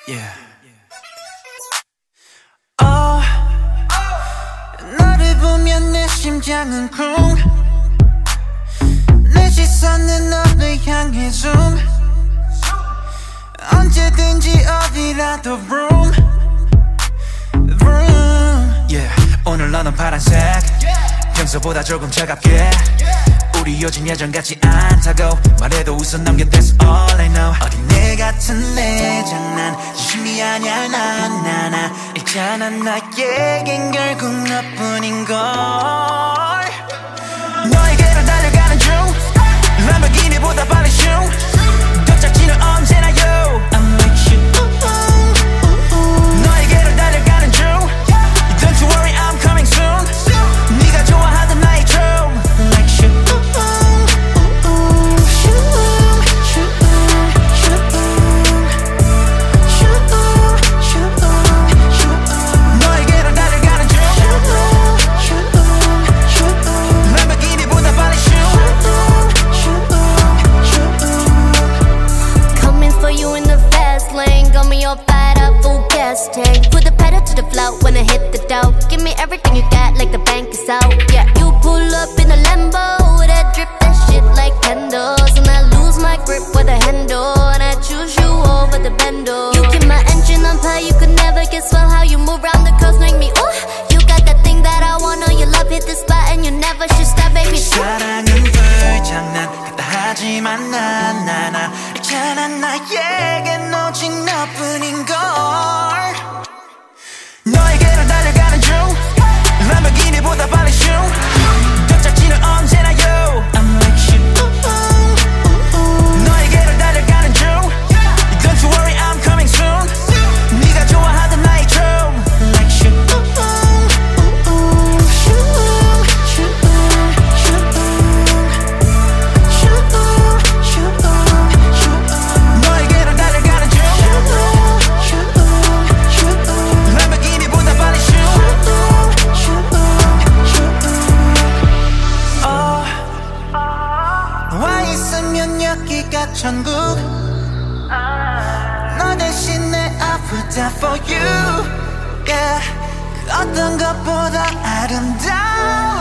Yeah. 너를 보면 내 심장은 쿵. 내 시선은 너를 향해 zoom. 언제든지 어디라도 vroom vroom. Yeah. 오늘 너는 파란색. 평소보다 조금 차갑게. 우리 요즘 예전 같지 않다고 말해도 웃어 넘겨 That's all I know. 어린애 같은 내 장난 진심이 아냐 나나나. 있잖아 나에겐 결국 너뿐인걸. 너에게로 달려가는 중 람보르기니보다 빨리 슝. 도착지는 언제나 yo I'm with you. 너에게로 달려가는 중 Don't you worry I'm coming soon. 네가 좋아하던 나의 춤 Like you. 너에게로 달려가는 중 람보르기니보다 빨리 슝. Coming for you in the fast lane. Got me all fired up, full gas tank. Put the pedal to the floor when I hit the dough. Give me everything you got like the bank is out. Yeah, you pull up in a Lambo. That drip, that shit like candles. And I lose my grip with the handle. And I choose you over the bando. You keep my engine on fire. You could never guess well how you move around the curves make me ooh. You got that thing that I want. Know your love hit the spot and you never should stop, baby. 사랑은 불장난 같다 하지만 난 있잖아 나에겐 오직 너뿐인걸. 너에게로 달려가는 중 람보르기니보다 빨리 슝. 도착지는 언제나 yo I'm like you. 너에게로 달려가는 중 Don't you worry I'm coming soon. 네가 좋아하던 나의 춤 Like you. 너에게로 달려가는 중 람보르기니보다 빨리 슝. 너와 있으면 여기가 천국. 너 대신에 I put that for you. Yeah. 그 어떤 것보다 아름다워.